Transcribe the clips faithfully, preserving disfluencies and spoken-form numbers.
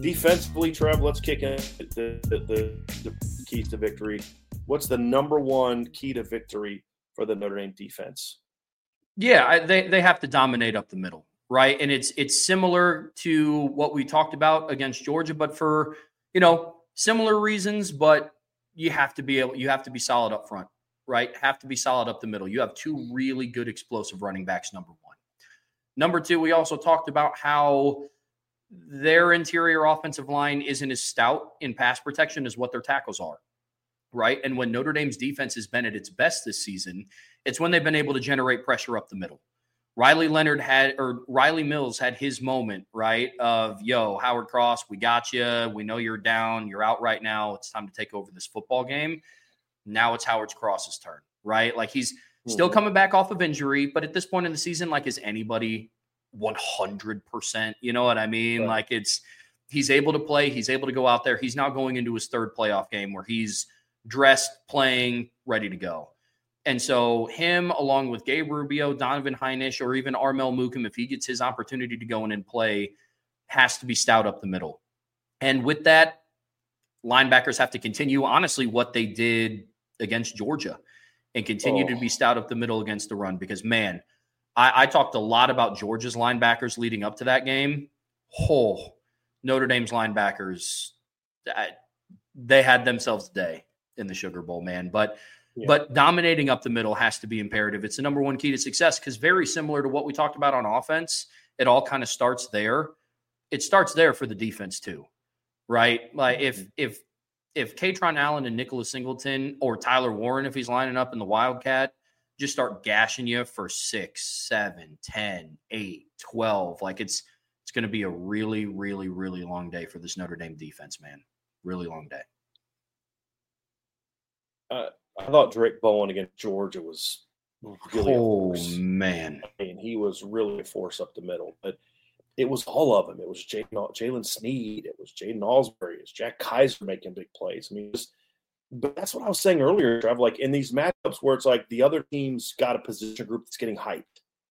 Defensively, Trev, let's kick in the, the, the, the keys to victory. What's the number one key to victory for the Notre Dame defense? Yeah, I, they they have to dominate up the middle, right? And it's it's similar to what we talked about against Georgia, but for, you know, similar reasons, but you have to be able you have to be solid up front, right? Have to be solid up the middle. You have two really good explosive running backs, number one. Number two, we also talked about how their interior offensive line isn't as stout in pass protection as what their tackles are, right? And when Notre Dame's defense has been at its best this season, it's when they've been able to generate pressure up the middle. Riley Leonard had, or Riley Mills had his moment, right, of, yo, Howard Cross, we got you. We know you're down. You're out right now. It's time to take over this football game. Now it's Howard Cross's turn, right? Like, he's mm-hmm. still coming back off of injury, but at this point in the season, like, is anybody one hundred percent? You know what I mean? Right. Like, it's, he's able to play. He's able to go out there. He's now going into his third playoff game where he's dressed, playing, ready to go. And so him, along with Gabe Rubio, Donovan Heinisch, or even Armel Mukim, if he gets his opportunity to go in and play, has to be stout up the middle. And with that, linebackers have to continue, honestly, what they did against Georgia and continue oh. to be stout up the middle against the run. Because, man, I, I talked a lot about Georgia's linebackers leading up to that game. Oh, Notre Dame's linebackers, they had themselves a day in the Sugar Bowl, man. But yeah. but dominating up the middle has to be imperative. It's the number one key to success, because very similar to what we talked about on offense, it all kind of starts there. It starts there for the defense too, right? Like if if if Katron Allen and Nicholas Singleton, or Tyler Warren, if he's lining up in the Wildcat, just start gashing you for six, seven, ten, eight, twelve, like it's it's going to be a really, really, really long day for this Notre Dame defense, man. Really long day. Uh, I thought Drake Bowen against Georgia was really oh, a force. man. I mean, he was really a force up the middle. But it was all of them. It was Jalen Sneed. It was Jaden Alsbury. It was Jack Kaiser making big plays. I mean, it was, but that's what I was saying earlier, Trev. Like, in these matchups where it's like the other team's got a position group that's getting hyped.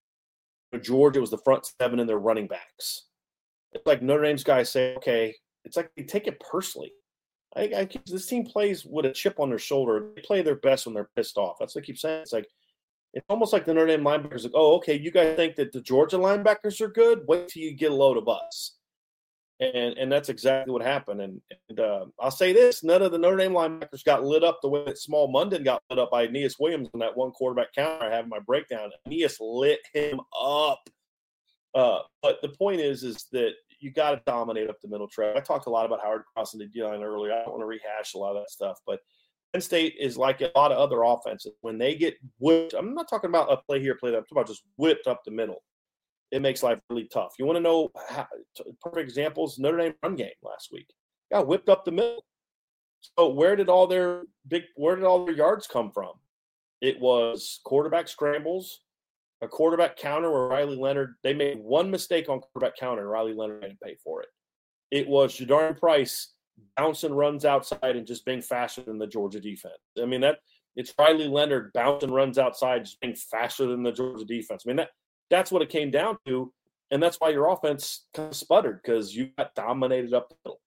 Georgia was the front seven and their running backs. It's like Notre Dame's guys say, okay, it's like they take it personally. I, I keep, this team plays with a chip on their shoulder. They play their best when they're pissed off. That's what I keep saying. It's like it's almost like the Notre Dame linebackers like, oh, okay, you guys think that the Georgia linebackers are good? Wait till you get a load of us. And and that's exactly what happened. And, and uh, I'll say this, none of the Notre Dame linebackers got lit up the way that Small Munden got lit up by Aeneas Williams in that one quarterback counter I have in my breakdown. Aeneas lit him up. Uh, but the point is, is that you got to dominate up the middle track. I talked a lot about Howard Cross and the D-line earlier. I don't want to rehash a lot of that stuff, but Penn State is like a lot of other offenses. When they get whipped, I'm not talking about a play here, play there. I'm talking about just whipped up the middle. It makes life really tough. You want to know how, perfect examples? Notre Dame run game last week got whipped up the middle. So where did all their big, where did all their yards come from? It was quarterback scrambles, a quarterback counter where Riley Leonard, they made one mistake on quarterback counter and Riley Leonard had to pay for it. It was Jadarian Price bouncing runs outside and just being faster than the Georgia defense. I mean, that it's Riley Leonard bouncing runs outside, just being faster than the Georgia defense. I mean, that that's what it came down to. And that's why your offense kind of sputtered, because you got dominated up the middle.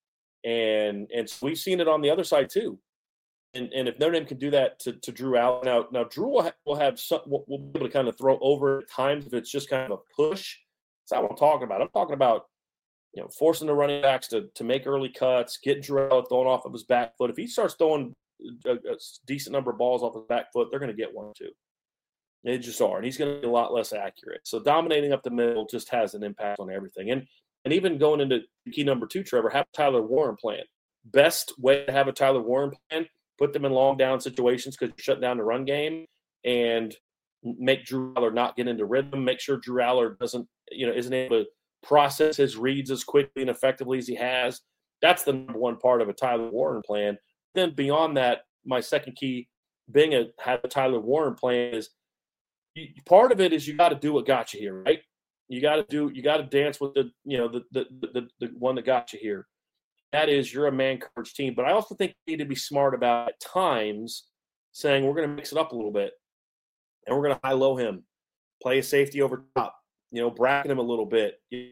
And, and so we've seen it on the other side too. And, and if Notre Dame can do that to, to Drew Allen, now, now Drew will, ha- will have some, will, will be able to kind of throw over at times if it's just kind of a push. That's not what I'm talking about. I'm talking about, you know, forcing the running backs to, to make early cuts, getting Drew Allen throwing off of his back foot. If he starts throwing a, a decent number of balls off his back foot, they're going to get one or two. They just are. And he's going to be a lot less accurate. So dominating up the middle just has an impact on everything. And and even going into key number two, Trevor, have Tyler Warren playing. Best way to have a Tyler Warren plan, put them in long down situations because you shut down the run game and make Drew Aller not get into rhythm. Make sure Drew Aller doesn't, you know, isn't able to process his reads as quickly and effectively as he has. That's the number one part of a Tyler Warren plan. Then beyond that, my second key being a have a Tyler Warren plan is you, part of it is you got to do what got you here, right? You got to do, you got to dance with the, you know, the, the the the one that got you here. That is, you're a man coverage team. But I also think you need to be smart about at times saying we're going to mix it up a little bit and we're going to high-low him, play a safety over top, you know, bracket him a little bit, you know,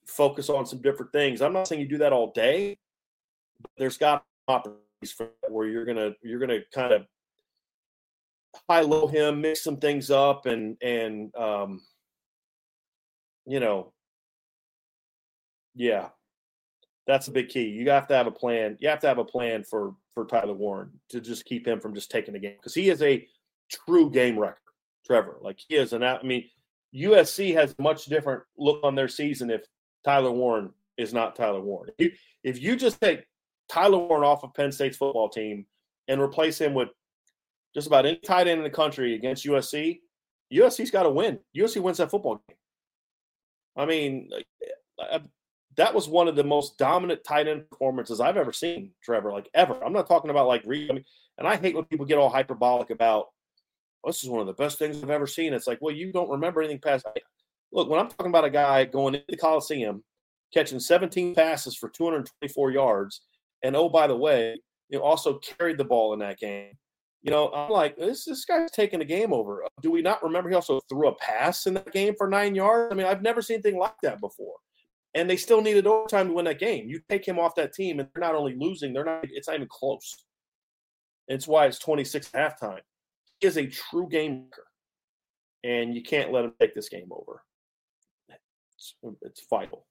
focus on some different things. I'm not saying you do that all day, but there's got opportunities for that where you're gonna you're gonna kind of high-low him, mix some things up, and and um, you know, yeah, that's a big key. You have to have a plan. You have to have a plan for for Tyler Warren to just keep him from just taking the game, because he is a true game wrecker, Trevor. Like he is an. I mean, U S C has a much different look on their season if Tyler Warren is not Tyler Warren. If you, if you just take Tyler Warren off of Penn State's football team and replace him with just about any tight end in the country against U S C, U S C's got to win. U S C wins that football game. I mean, I, that was one of the most dominant tight end performances I've ever seen, Trevor, like ever. I'm not talking about like – I mean, and I hate when people get all hyperbolic about, oh, this is one of the best things I've ever seen. It's like, well, you don't remember anything past – look, when I'm talking about a guy going into the Coliseum, catching seventeen passes for two hundred twenty-four yards, and, oh, by the way, you know, also carried the ball in that game. You know, I'm like, this this guy's taking a game over. Do we not remember he also threw a pass in that game for nine yards? I mean, I've never seen anything like that before. And they still needed overtime to win that game. You take him off that team, and they're not only losing, they're not. It's not even close. It's why it's twenty-six at halftime. He is a true game maker, and you can't let him take this game over. It's, it's vital.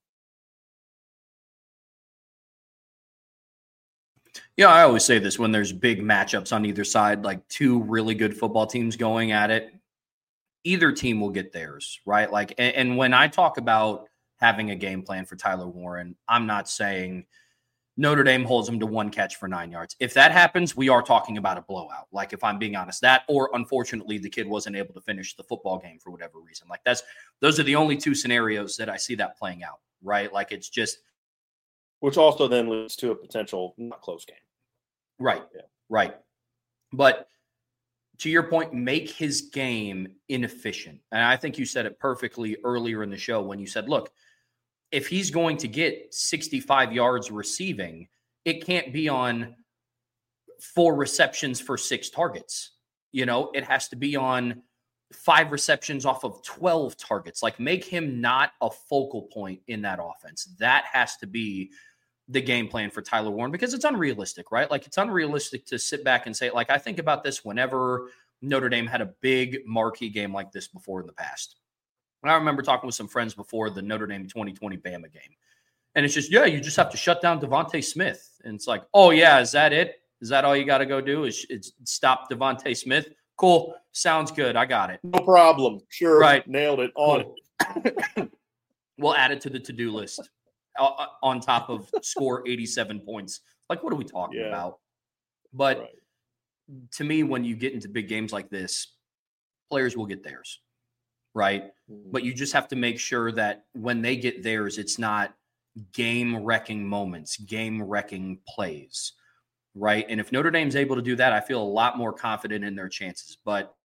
Yeah, I always say this when there's big matchups on either side, like two really good football teams going at it, either team will get theirs, right? Like, and, and when I talk about having a game plan for Tyler Warren, I'm not saying Notre Dame holds him to one catch for nine yards. If that happens, we are talking about a blowout. Like, if I'm being honest, that, or unfortunately, the kid wasn't able to finish the football game for whatever reason. Like, that's, those are the only two scenarios that I see that playing out, right? Like, it's just, which also then leads to a potential not close game. Right, yeah. right. But to your point, make his game inefficient. And I think you said it perfectly earlier in the show when you said, look, if he's going to get sixty-five yards receiving, it can't be on four receptions for six targets. You know, it has to be on five receptions off of twelve targets. Like, make him not a focal point in that offense. That has to be the game plan for Tyler Warren, because it's unrealistic, right? Like, it's unrealistic to sit back and say, like, I think about this whenever Notre Dame had a big marquee game like this before in the past. And I remember talking with some friends before the Notre Dame twenty twenty Bama game. And it's just, yeah, you just have to shut down Devontae Smith. And it's like, oh, yeah, is that it? Is that all you got to go do is it's stop Devontae Smith? Cool. Sounds good. I got it. No problem. Sure. Right. Nailed it. On it. We'll add it to the to-do list. Uh, on top of score eighty-seven points. Like, what are we talking yeah. about? But right. to me, when you get into big games like this, players will get theirs, right? Mm-hmm. But you just have to make sure that when they get theirs, it's not game-wrecking moments, game-wrecking plays, right? And if Notre Dame's able to do that, I feel a lot more confident in their chances. But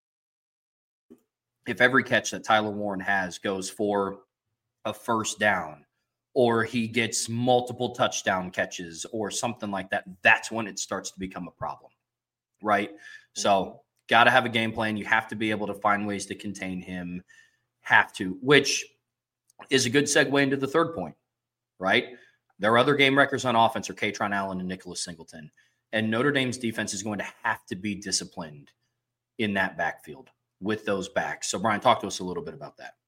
if every catch that Tyler Warren has goes for a first down, or he gets multiple touchdown catches or something like that, that's when it starts to become a problem, right? Mm-hmm. So got to have a game plan. You have to be able to find ways to contain him, have to, which is a good segue into the third point, right? There are other game wreckers on offense, are Kaytron Allen and Nicholas Singleton. And Notre Dame's defense is going to have to be disciplined in that backfield with those backs. So, Brian, talk to us a little bit about that.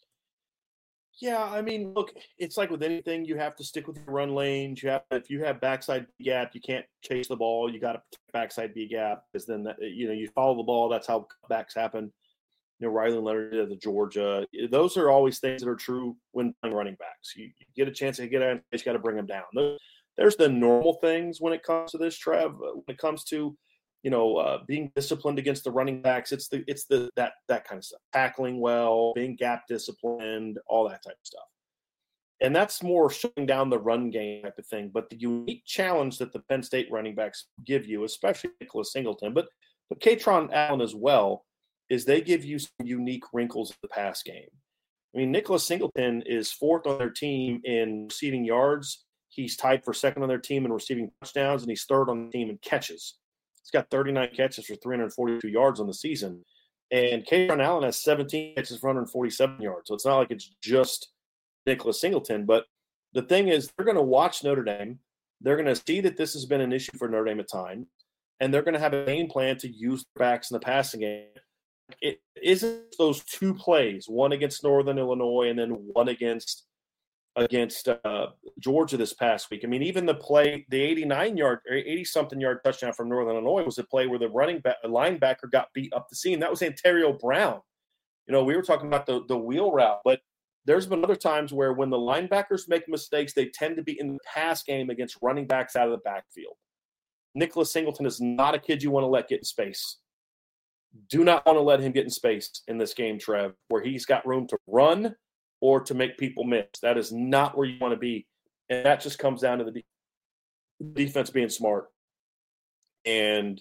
Yeah, I mean, look, it's like with anything, you have to stick with your run lanes. You have, if you have backside B gap, you can't chase the ball. You got to protect backside B gap, because then that, you know, you follow the ball. That's how backs happen. You know, Riley Leonard did the Georgia. Those are always things that are true when playing running backs. You, you get a chance to get out, you just got to bring them down. There's the normal things when it comes to this, Trev. When it comes to, you know, uh, being disciplined against the running backs, it's the it's the that that kind of stuff. Tackling well, being gap disciplined, all that type of stuff. And that's more shutting down the run game type of thing. But the unique challenge that the Penn State running backs give you, especially Nicholas Singleton, but but Kaytron Allen as well, is they give you some unique wrinkles in the pass game. I mean, Nicholas Singleton is fourth on their team in receiving yards. He's tied for second on their team in receiving touchdowns, and he's third on the team in catches. He's got thirty-nine catches for three hundred forty-two yards on the season. And Kaytron Allen has seventeen catches for one hundred forty-seven yards. So it's not like it's just Nicholas Singleton, but the thing is, they're going to watch Notre Dame. They're going to see that this has been an issue for Notre Dame at times, and they're going to have a game plan to use their backs in the passing game. It isn't those two plays, one against Northern Illinois and then one against against uh, Georgia this past week. I mean, even the play, the eighty-nine yard or eighty-something yard touchdown from Northern Illinois was a play where the running back, linebacker got beat up the seam. That was Ontario Brown. You know, we were talking about the, the wheel route, but there's been other times where when the linebackers make mistakes, they tend to be in the pass game against running backs out of the backfield. Nicholas Singleton is not a kid you want to let get in space. Do not want to let him get in space in this game, Trev, where he's got room to run or to make people miss. That is not where you want to be. And that just comes down to the de- defense being smart. And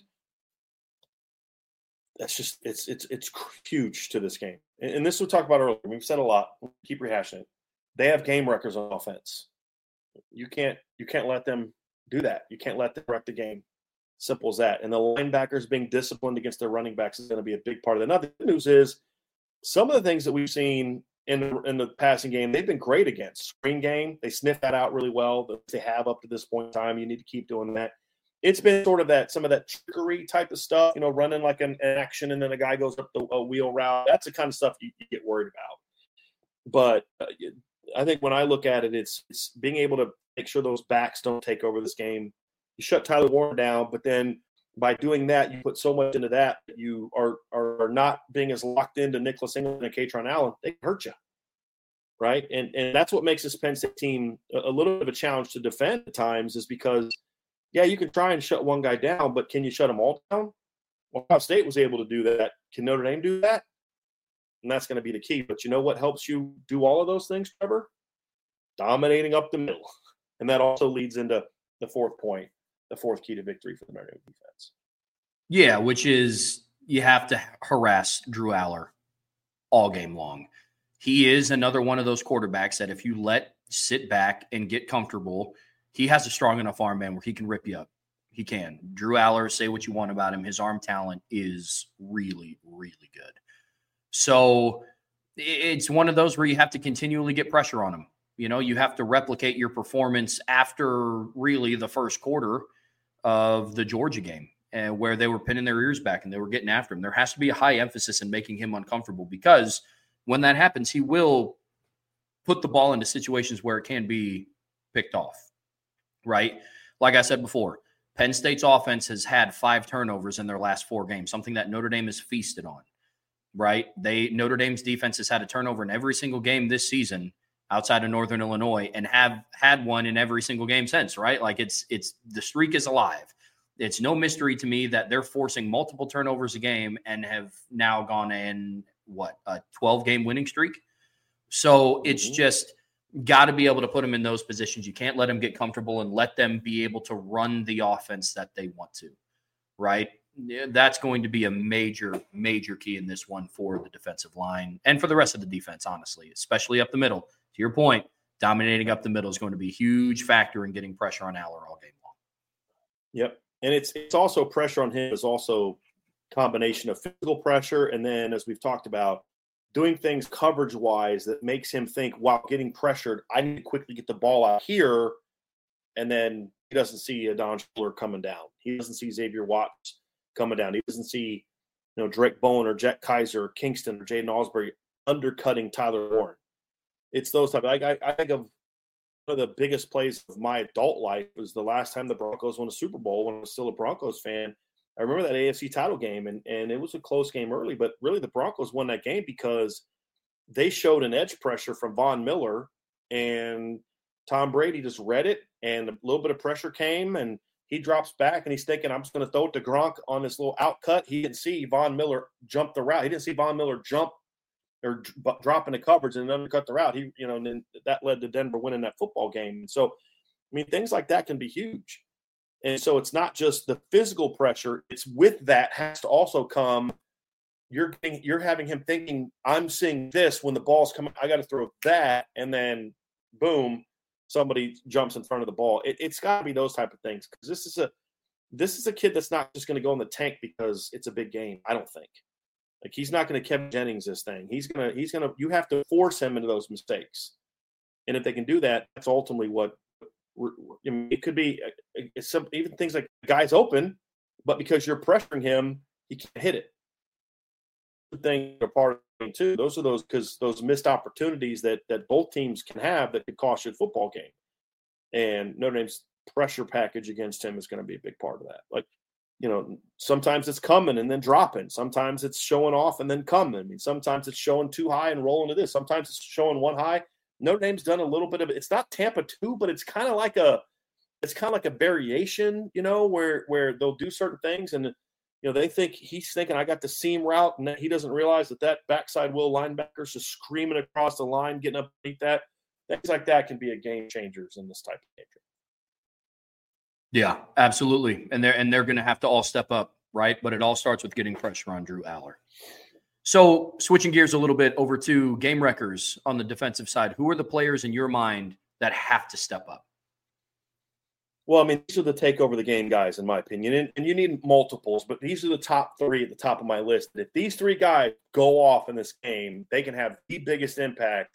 that's just it's it's it's huge to this game. And, and this we talked about earlier. We've said a lot. We'll keep rehashing it. They have game wreckers on offense. You can't you can't let them do that. You can't let them wreck the game. Simple as that. And the linebackers being disciplined against their running backs is going to be a big part of it. Now, the good news is some of the things that we've seen in the, in the passing game, they've been great against. Screen game, they sniff that out really well. They have up to this point in time. You need to keep doing that. It's been sort of that, some of that trickery type of stuff, you know, running like an, an action and then a guy goes up the a wheel route. That's the kind of stuff you, you get worried about. But uh, I think when I look at it, it's, it's being able to make sure those backs don't take over this game. You shut Tyler Warren down, but then by doing that, you put so much into that that you are are not being as locked into Nicholas Singleton and Katron Allen. They can hurt you, right? And and that's what makes this Penn State team a, a little bit of a challenge to defend at times is because, yeah, you can try and shut one guy down, but can you shut them all down? Well, Ohio State was able to do that. Can Notre Dame do that? And that's going to be the key. But you know what helps you do all of those things, Trevor? Dominating up the middle. And that also leads into the fourth point. The fourth key to victory for the Notre Dame defense. Yeah, which is you have to harass Drew Allar all game long. He is another one of those quarterbacks that if you let sit back and get comfortable, he has a strong enough arm, man, where he can rip you up. He can. Drew Allar, say what you want about him. His arm talent is really, really good. So it's one of those where you have to continually get pressure on him. You know, you have to replicate your performance after really the first quarter of the Georgia game and where they were pinning their ears back and they were getting after him. There has to be a high emphasis in making him uncomfortable because when that happens, he will put the ball into situations where it can be picked off, right? Like I said before, Penn State's offense has had five turnovers in their last four games, something that Notre Dame has feasted on, right? They Notre Dame's defense has had a turnover in every single game this season outside of Northern Illinois and have had one in every single game since, right? Like it's, it's the streak is alive. It's no mystery to me that they're forcing multiple turnovers a game and have now gone in what, a twelve game winning streak. So it's mm-hmm. just got to be able to put them in those positions. You can't let them get comfortable and let them be able to run the offense that they want to, right? That's going to be a major, major key in this one for the defensive line and for the rest of the defense, honestly, especially up the middle. To your point, dominating up the middle is going to be a huge factor in getting pressure on Allar all game long. Yep. And it's it's also pressure on him is also combination of physical pressure and then, as we've talked about, doing things coverage-wise that makes him think, while getting pressured, I need to quickly get the ball out here, and then he doesn't see a Don Schuler coming down. He doesn't see Xavier Watts coming down. He doesn't see, you know, Drake Bowen or Jack Kaiser or Kingston or Jaden Osbury undercutting Tyler Warren. It's those type. I, I think of one of the biggest plays of my adult life was the last time the Broncos won a Super Bowl when I was still a Broncos fan. I remember that A F C title game, and, and it was a close game early, but really the Broncos won that game because they showed an edge pressure from Von Miller, and Tom Brady just read it, and a little bit of pressure came, and he drops back, and he's thinking, I'm just going to throw it to Gronk on this little outcut. He didn't see Von Miller jump the route. He didn't see Von Miller jump or drop into coverage and undercut the route. He, you know, and then that led to Denver winning that football game. So, I mean, things like that can be huge. And so it's not just the physical pressure. It's with that has to also come. You're getting, you're having him thinking, I'm seeing this when the ball's coming. I got to throw that, and then boom, somebody jumps in front of the ball. It, it's got to be those type of things because this is a this is a kid that's not just going to go in the tank because it's a big game. I don't think. Like he's not going to Kevin Jennings this thing. He's gonna he's gonna. You have to force him into those mistakes. And if they can do that, that's ultimately what we're, I mean, it could be. It's some, even things like the guy's open, but because you're pressuring him, he can't hit it. The thing are part of it too. Those are those because those missed opportunities that that both teams can have that could cost you a football game. And Notre Dame's pressure package against him is going to be a big part of that. Like, you know, sometimes it's coming and then dropping. Sometimes it's showing off and then coming. I mean, sometimes it's showing too high and rolling to this. Sometimes it's showing one high. Notre Dame's done a little bit of it. It's not Tampa two, but it's kind of like a, it's kind of like a variation, you know, where where they'll do certain things and, you know, they think he's thinking I got the seam route, and he doesn't realize that that backside will linebacker's just screaming across the line, getting up underneath that. Things like that can be a game changers in this type of game. Yeah, absolutely. And they're and they're going to have to all step up, right? But it all starts with getting pressure on Drew Aller. So switching gears a little bit over to game wreckers on the defensive side, who are the players in your mind that have to step up? Well, I mean, these are the take over the game guys, in my opinion. And, and you need multiples, but these are the top three at the top of my list. If these three guys go off in this game, they can have the biggest impact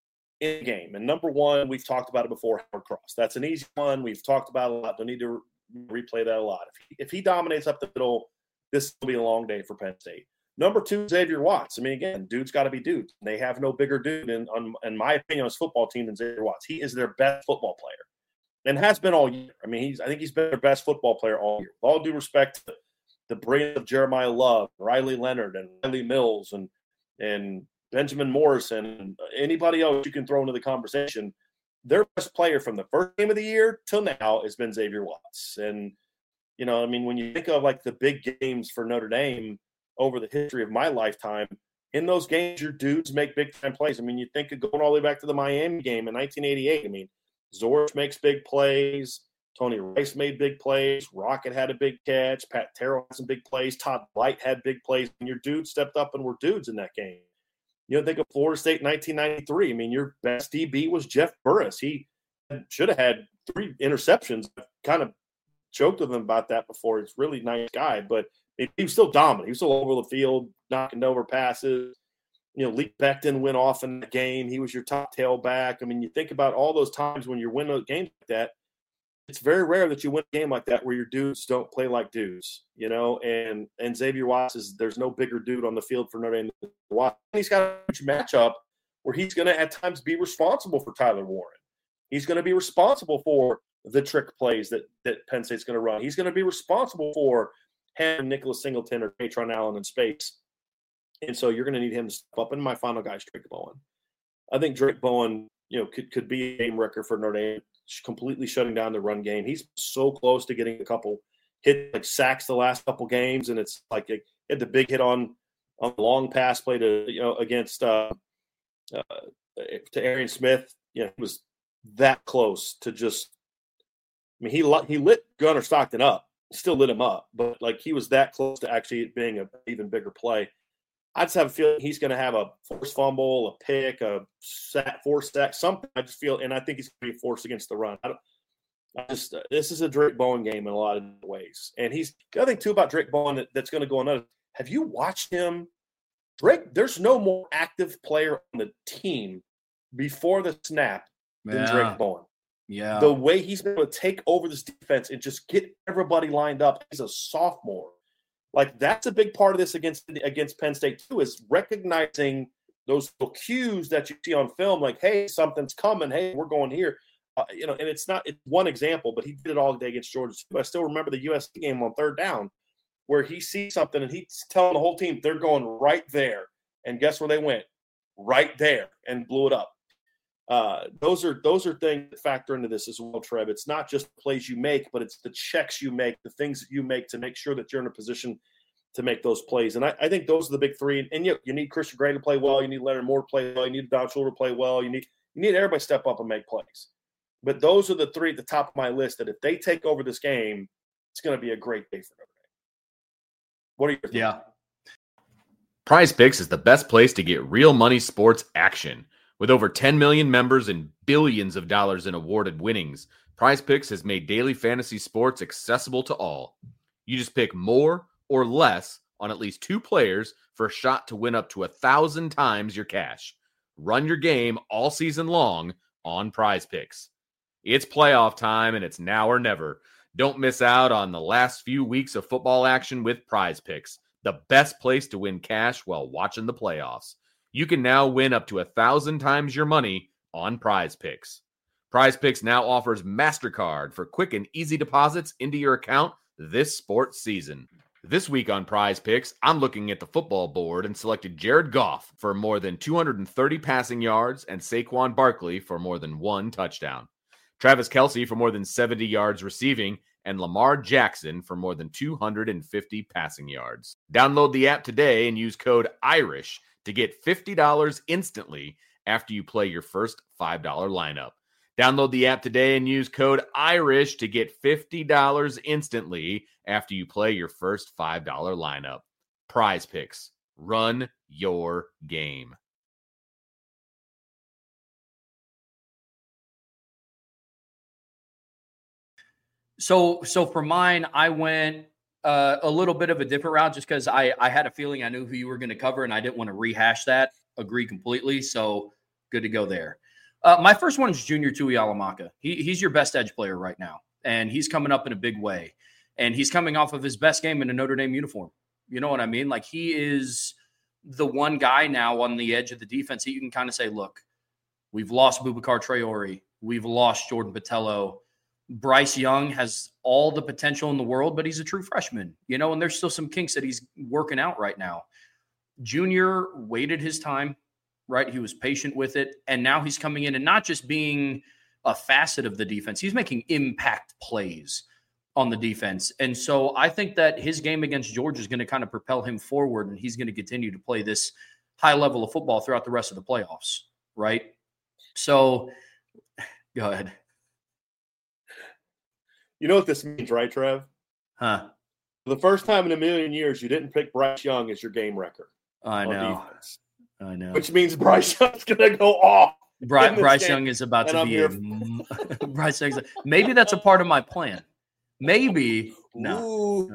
in the game. And number one, we've talked about it before, Howard Cross. That's an easy one. We've talked about it a lot. Don't need to re- replay that a lot. If he, if he dominates up the middle, this will be a long day for Penn State. Number two, Xavier Watts. I mean, again, dude's got to be dude. They have no bigger dude, in, on, in my opinion, on his football team than Xavier Watts. He is their best football player and has been all year. I mean, he's I think he's been their best football player all year. With all due respect to the brilliance of Jeremiah Love, Riley Leonard, and Riley Mills, and and Benjamin Morrison, and anybody else you can throw into the conversation, their best player from the first game of the year till now has been Xavier Watts. And, you know, I mean, when you think of like the big games for Notre Dame over the history of my lifetime, in those games, your dudes make big time plays. I mean, you think of going all the way back to the Miami game in nineteen eighty-eight. I mean, Zorich makes big plays. Tony Rice made big plays. Rocket had a big catch. Pat Terrell had some big plays. Todd Light had big plays. And your dudes stepped up and were dudes in that game. You know, think of Florida State nineteen ninety-three. I mean, your best D B was Jeff Burris. He should have had three interceptions. I've kind of joked with him about that before. He's a really nice guy, but he was still dominant. He was still over the field, knocking over passes. You know, Lee Becton went off in the game. He was your top tailback. I mean, you think about all those times when you're winning games like that, it's very rare that you win a game like that where your dudes don't play like dudes, you know, and and Xavier Watts is, there's no bigger dude on the field for Notre Dame than Watts. He's got a huge matchup where he's going to at times be responsible for Tyler Warren. He's going to be responsible for the trick plays that, that Penn State's going to run. He's going to be responsible for having Nicholas Singleton or Patron Allen in space. And so you're going to need him to step up. And my final guy is Drake Bowen. I think Drake Bowen, you know, could, could be a game wrecker for Notre Dame, completely shutting down the run game. He's so close to getting a couple hit, like sacks the last couple games. And it's like he had the big hit on, on the long pass play to, you know, against uh, uh, to Arian Smith. You know, he was that close to just, I mean, he, he lit Gunnar Stockton up, still lit him up, but like he was that close to actually being an even bigger play. I just have a feeling he's going to have a forced fumble, a pick, a sack, forced sack, something. I just feel, and I think he's going to be forced against the run. I don't, I just uh, this is a Drake Bowen game in a lot of ways, and he's the other thing too about Drake Bowen that, that's going to go on. Have you watched him? Drake, there's no more active player on the team before the snap than yeah. Drake Bowen. Yeah, the way he's been able to take over this defense and just get everybody lined up. He's a sophomore. Like, that's a big part of this against against Penn State, too, is recognizing those little cues that you see on film, like, hey, something's coming. Hey, we're going here. Uh, you know, and it's not it's one example, but he did it all day against Georgia, too. I still remember the U S C game on third down where he sees something and he's telling the whole team they're going right there. And guess where they went? Right there, and blew it up. Uh, those are those are things that factor into this as well, Trev. It's not just the plays you make, but it's the checks you make, the things that you make to make sure that you're in a position to make those plays. And I, I think those are the big three. And, and you, you need Christian Gray to play well. You need Leonard Moore to play well. You need Don Shula to play well. You need you need everybody to step up and make plays. But those are the three at the top of my list that if they take over this game, it's going to be a great day for Notre Dame. What are your thoughts? Yeah. Prize Picks is the best place to get real money sports action. With over ten million members and billions of dollars in awarded winnings, Prize Picks has made daily fantasy sports accessible to all. You just pick more or less on at least two players for a shot to win up to a thousand times your cash. Run your game all season long, on Prize Picks. It's playoff time, and it's now or never. Don't miss out on the last few weeks of football action with Prize Picks, the best place to win cash while watching the playoffs. You can now win up to a thousand times your money on Prize Picks. Prize Picks now offers MasterCard for quick and easy deposits into your account this sports season. This week on Prize Picks, I'm looking at the football board and selected Jared Goff for more than two hundred thirty passing yards and Saquon Barkley for more than one touchdown. Travis Kelce for more than seventy yards receiving, and Lamar Jackson for more than two hundred fifty passing yards. Download the app today and use code IRISH to get fifty dollars instantly after you play your first five dollar lineup. Download the app today and use code IRISH to get fifty dollars instantly after you play your first five dollar lineup. Prize Picks. Run your game. So, so for mine, I went uh, a little bit of a different route just because I, I had a feeling I knew who you were going to cover and I didn't want to rehash that. Agree completely. So good to go there. Uh, my first one is Junior Tuihalamaka. He, he's your best edge player right now, and he's coming up in a big way. And he's coming off of his best game in a Notre Dame uniform. You know what I mean? Like, he is the one guy now on the edge of the defense that you can kind of say, look, we've lost Boubacar Traore. We've lost Jordan Botelho. Bryce Young has all the potential in the world, but he's a true freshman, you know, and there's still some kinks that he's working out right now. Junior waited his time, right? He was patient with it. And now he's coming in and not just being a facet of the defense, he's making impact plays on the defense. And so I think that his game against Georgia is going to kind of propel him forward, and he's going to continue to play this high level of football throughout the rest of the playoffs, right? So go ahead. You know what this means, right, Trev? Huh? For the first time in a million years, you didn't pick Bryce Young as your game wrecker. I know. Defense, I know. which means Bryce Young's going to go off. Bry, Bryce game. Young is about and to I'm be here a, Bryce Young's. Maybe that's a part of my plan. Maybe no. Ooh.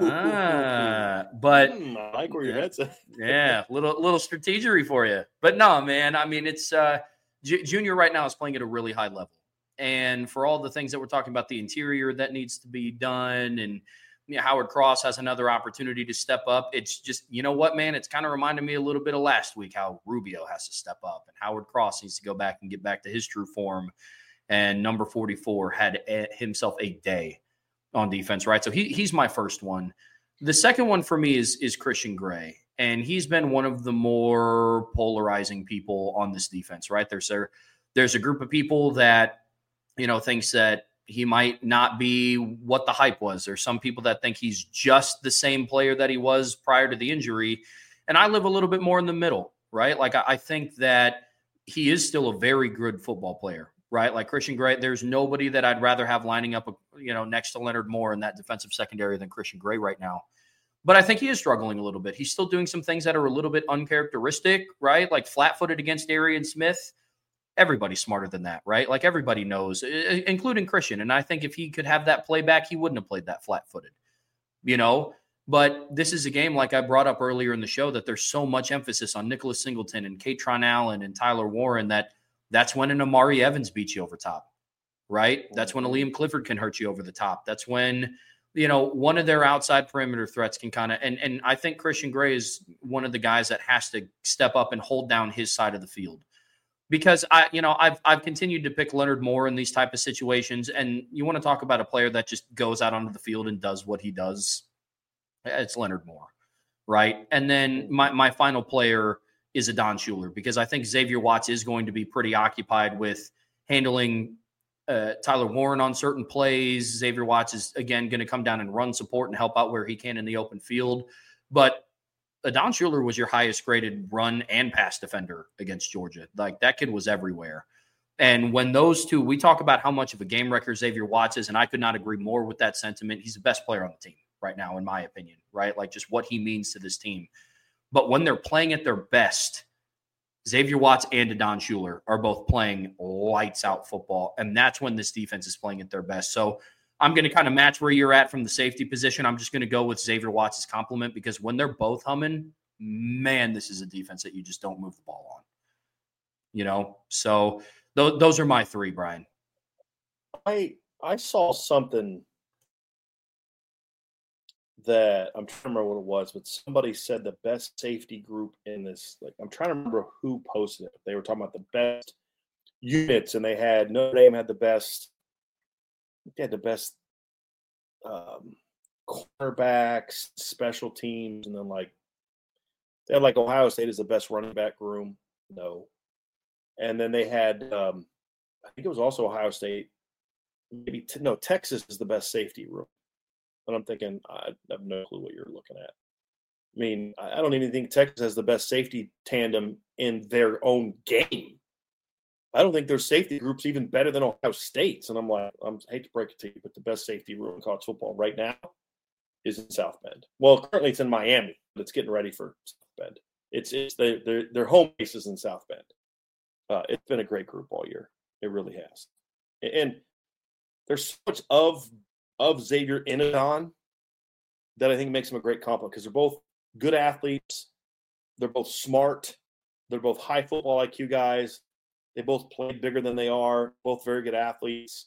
Ah, but mm, I like where your head's at. Yeah, little little strategery for you. But no, man. I mean, it's uh, J- Junior right now is playing at a really high level, and for all the things that we're talking about, the interior that needs to be done, and you know, Howard Cross has another opportunity to step up. It's just, you know what, man? It's kind of reminded me a little bit of last week how Rubio has to step up, and Howard Cross needs to go back and get back to his true form. And number forty-four had a, himself a day on defense, right? So he he's my first one. The second one for me is is Christian Gray, and he's been one of the more polarizing people on this defense, right? There's a, there's a group of people that, you know, thinks that he might not be what the hype was. There's some people that think he's just the same player that he was prior to the injury. And I live a little bit more in the middle, right? Like, I, I think that he is still a very good football player, right? Like Christian Gray, there's nobody that I'd rather have lining up, you know, next to Leonard Moore in that defensive secondary than Christian Gray right now. But I think he is struggling a little bit. He's still doing some things that are a little bit uncharacteristic, right? Like flat-footed against Darian Smith. Everybody's smarter than that, right? Like everybody knows, including Christian. And I think if he could have that playback, he wouldn't have played that flat-footed, you know? But this is a game, like I brought up earlier in the show, that there's so much emphasis on Nicholas Singleton and Katron Allen and Tyler Warren that that's when an Amari Evans beats you over top, right? That's when a Liam Clifford can hurt you over the top. That's when, you know, one of their outside perimeter threats can kind of, and, and I think Christian Gray is one of the guys that has to step up and hold down his side of the field. Because I, you know, I've I've continued to pick Leonard Moore in these type of situations, and you want to talk about a player that just goes out onto the field and does what he does. It's Leonard Moore, right? And then my my final player is Adon Shuler, because I think Xavier Watts is going to be pretty occupied with handling uh, Tyler Warren on certain plays. Xavier Watts is again going to come down and run support and help out where he can in the open field, but Adon Shuler was your highest graded run and pass defender against Georgia. Like, that kid was everywhere. And when those two, we talk about how much of a game wrecker Xavier Watts is, and I could not agree more with that sentiment. He's the best player on the team right now, in my opinion, right? Like, just what he means to this team. But when they're playing at their best, Xavier Watts and Adon Shuler are both playing lights out football. And that's when this defense is playing at their best. So I'm going to kind of match where you're at from the safety position. I'm just going to go with Xavier Watts' compliment, because when they're both humming, man, this is a defense that you just don't move the ball on. You know, so Th- those are my three, Brian. I I saw something that I'm trying to remember what it was, but somebody said the best safety group in this. Like, I'm trying to remember who posted it. They were talking about the best units, and they had Notre Dame had the best. They had the best um, cornerbacks, special teams, and then like they had like Ohio State is the best running back room. No, and then they had um, I think it was also Ohio State. Maybe t- no, Texas is the best safety room. And I'm thinking, I have no clue what you're looking at. I mean, I don't even think Texas has the best safety tandem in their own game. I don't think their safety group's even better than Ohio State's. And I'm like, I'm, I hate to break it to you, but the best safety room in college football right now is in South Bend. Well, currently it's in Miami, but it's getting ready for South Bend. It's it's the, their their home base is in South Bend. Uh, it's been a great group all year. It really has. And there's so much of of Xavier Inadon that I think makes him a great compliment because they're both good athletes. They're both smart. They're both high football I Q guys. They both play bigger than they are, both very good athletes.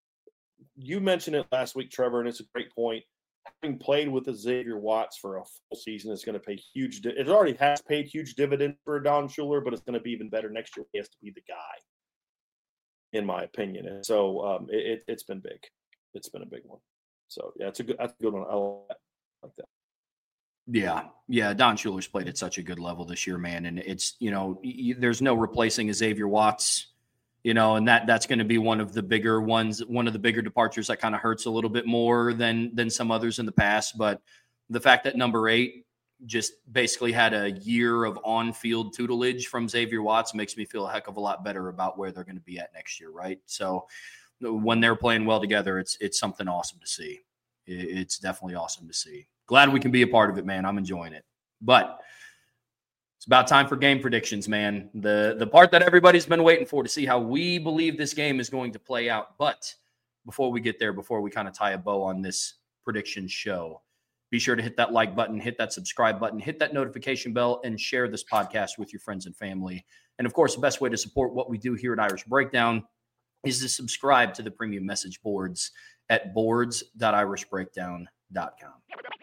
You mentioned it last week, Trevor, and it's a great point. Having played with Xavier Watts for a full season is going to pay huge – it already has paid huge dividends for Don Schuler, but it's going to be even better next year. He has to be the guy, in my opinion. And so um, it, it, it's been big. It's been a big one. So, yeah, it's a good, that's a good one. I like that. Yeah. Yeah. Don Schuler's played at such a good level this year, man. And it's, you know, y- there's no replacing Xavier Watts, you know, and that that's going to be one of the bigger ones, one of the bigger departures that kind of hurts a little bit more than, than some others in the past. But the fact that number eight just basically had a year of on-field tutelage from Xavier Watts makes me feel a heck of a lot better about where they're going to be at next year. Right. So, when they're playing well together, it's it's something awesome to see. It's definitely awesome to see. Glad we can be a part of it, man. I'm enjoying it. But it's about time for game predictions, man. The the part that everybody's been waiting for to see how we believe this game is going to play out. But before we get there, before we kind of tie a bow on this prediction show, be sure to hit that like button, hit that subscribe button, hit that notification bell, and share this podcast with your friends and family. And, of course, the best way to support what we do here at Irish Breakdown is to subscribe to the premium message boards at boards dot irish breakdown dot com.